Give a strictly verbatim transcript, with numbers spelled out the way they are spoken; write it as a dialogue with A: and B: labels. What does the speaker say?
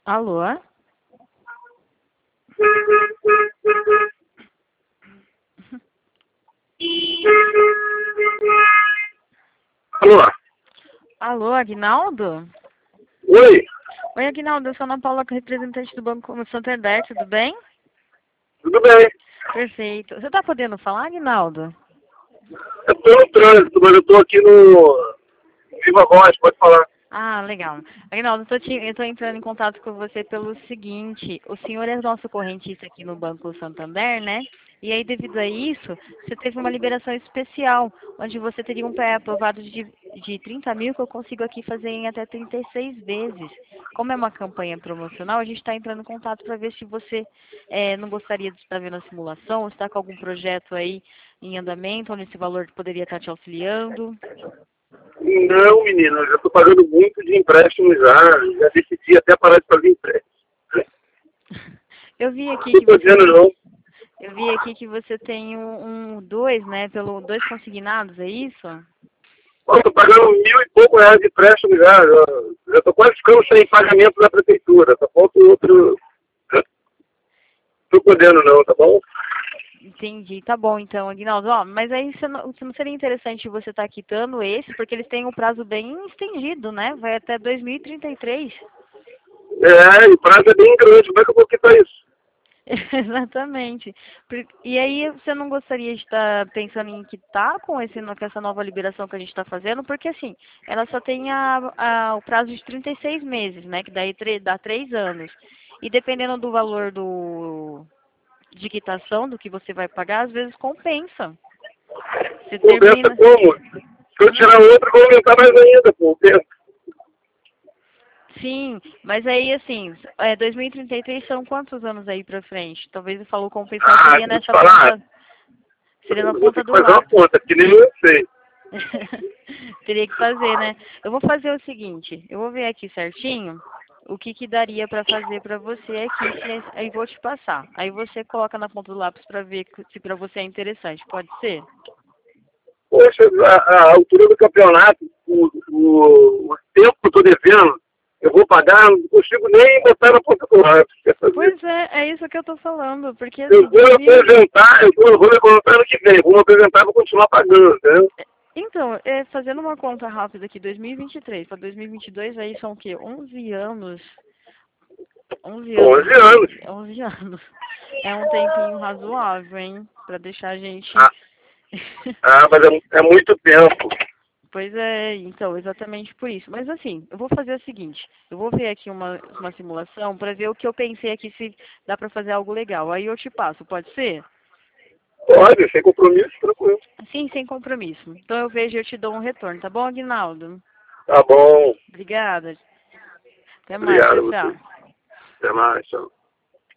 A: Alô?
B: Alô?
A: Alô, Aguinaldo?
B: Oi,
A: Oi, Aguinaldo, eu sou a Ana Paula, representante do Banco Santander, tudo bem?
B: tudo bem?
A: Perfeito. Você está podendo falar, Aguinaldo?
B: Eu estou no trânsito, mas eu estou aqui no Viva Voz, pode falar.
A: Ah, legal. Aguinaldo, eu tô te- eu estou entrando em contato com você pelo seguinte, o senhor é nosso correntista aqui no Banco Santander, né? E aí, devido a isso, você teve uma liberação especial, onde você teria um pré aprovado de, de trinta mil, que eu consigo aqui fazer em até trinta e seis vezes. Como é uma campanha promocional, a gente está entrando em contato para ver se você eh, não gostaria de estar vendo a simulação, ou está com algum projeto aí em andamento, onde esse valor poderia estar te auxiliando.
B: Não, menina, eu já estou pagando muito de empréstimo já, já decidi até parar de fazer empréstimo.
A: Eu vi aqui
B: Não
A: que
B: estou
A: você
B: dizendo
A: tem
B: não.
A: Eu vi aqui que você tem um, um dois, né? Pelo dois consignados, é isso?
B: Estou pagando mil e pouco reais de empréstimo já, já estou quase ficando sem pagamento da prefeitura, só falta outro. Não estou podendo não, tá bom?
A: Entendi, tá bom então, Aguinaldo. Ó, mas aí você não, você não seria interessante você estar quitando esse, porque eles têm um prazo bem estendido, né? Vai até dois mil e trinta e três.
B: É, o prazo é bem grande, como é que eu vou quitar isso?
A: Exatamente. Por- E aí você não gostaria de estar pensando em quitar com, esse, com essa nova liberação que a gente está fazendo? Porque assim, ela só tem a, a- o prazo de trinta e seis meses, né? Que daí tre- dá três anos. E dependendo do valor do, de quitação, do que você vai pagar, às vezes compensa. Você
B: Compensa
A: termina.
B: como? Se eu
A: Não,
B: tirar outro, vou aumentar mais ainda, pô. Compensa.
A: sim, mas aí assim, é, dois mil e trinta e três são quantos anos aí pra frente? Talvez eu falo compensar
B: Ah,
A: seria
B: vou te
A: nessa
B: falar,
A: ponta, seria na
B: eu vou ter
A: ponta
B: que
A: do
B: fazer uma
A: lápis.
B: conta, porque nem eu sei.
A: Teria que fazer, né? Eu vou fazer o seguinte, eu vou ver aqui certinho o que que daria pra fazer pra você aqui, se- aí vou te passar. Aí você coloca na ponta do lápis pra ver se pra você é interessante, pode ser?
B: Poxa, a, a altura do campeonato, o, o, o tempo que eu estou devendo, eu vou pagar, não consigo nem botar na ponta do lápis. Quer fazer?
A: Pois é, é isso que eu tô falando, porque
B: Eu
A: assim,
B: vou me
A: dois mil.
B: apresentar, eu vou, eu vou me apresentar ano que vem, vou me apresentar e vou continuar pagando, entendeu?
A: Então, é, fazendo uma conta rápida aqui, dois mil e vinte e três para dois mil e vinte e dois, aí são o quê? onze anos. onze anos
B: onze
A: de.
B: anos.
A: onze anos. É um tempinho razoável, hein? Pra deixar a gente.
B: Ah, ah mas é, é muito tempo.
A: Pois é, então, exatamente por isso. Mas assim, eu vou fazer o seguinte: eu vou ver aqui uma, uma simulação para ver o que eu pensei aqui, se dá para fazer algo legal. Aí eu te passo, pode ser?
B: Pode, sem compromisso, tranquilo.
A: Sim, sem compromisso. Então eu vejo e eu te dou um retorno, tá bom, Aguinaldo?
B: Tá bom.
A: Obrigada. Até mais,
B: Obrigado
A: tchau,
B: a você.
A: tchau.
B: Até mais, tchau.